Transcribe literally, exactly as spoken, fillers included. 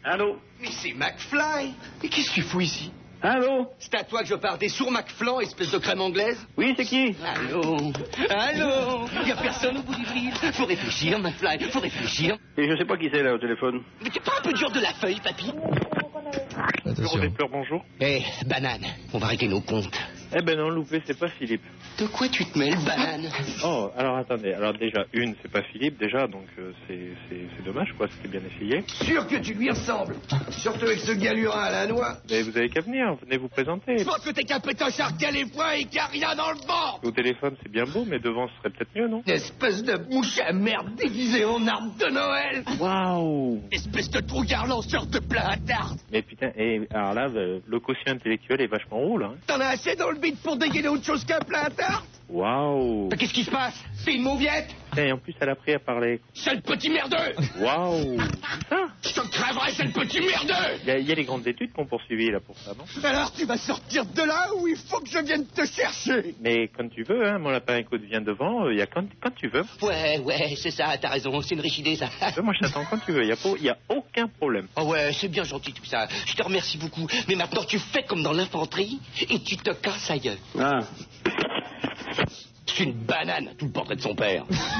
Allô? Mais c'est McFly. Mais qu'est-ce que tu fous ici? Allô? C'est à toi que je parle. T'es sourd, McFlan, espèce de crème anglaise? Oui, c'est qui? Allô? Allô? Y a personne au bout du fil. Faut réfléchir, McFly. Faut réfléchir. Et je sais pas qui c'est là au téléphone. Mais t'es pas un peu dur de la feuille, papy? Attention. Fleur, bonjour. Eh, banane, on va régler nos comptes. Eh ben non, loupé, c'est pas Philippe. De quoi tu te mêles, banane? Oh, alors attendez. Alors déjà, une, c'est pas Philippe, déjà, donc euh, c'est, c'est, c'est dommage, quoi, c'était bien essayé. Sûr que tu lui ressembles. Surtout avec ce galurin à la noix. Mais vous avez qu'à venir, venez vous présenter. Je pense que t'es qu'un pétochard qui a les poings et qui a rien dans le ventre. Au téléphone, c'est bien beau, mais devant, ce serait peut-être mieux, non? Espèce de mouche à merde déguisée en arbre de Noël. Waouh! Espèce de trouillard lanceur de plat à tarte. Mais putain, et alors là, le, le quotient intellectuel est vachement haut, là. Hein. T'en as assez dans le bide pour dégainer autre chose qu'un plat à tarte? Waouh! Mais qu'est-ce qui se passe? T'es une mauviette? Et en plus, elle a appris à parler. Sale petit merdeux. Waouh! Ah, Je te crèverai, sale petit merdeux. il y, a- il y a les grandes études qu'on poursuivi, là, pour ça, non? Alors tu vas sortir de là ou il faut que je vienne te chercher? Mais quand tu veux, hein, mon lapin écoute vient devant, il y a quand, quand tu veux. Ouais, ouais, c'est ça, t'as raison, c'est une riche idée, ça. Moi, je t'attends quand tu veux, il y a, pas- il y a aucun problème. Oh ouais, c'est bien gentil tout ça. Je te remercie beaucoup. Mais maintenant, tu fais comme dans l'infanterie et tu te casses ailleurs. Ah. C'est une banane, tout le portrait de son père.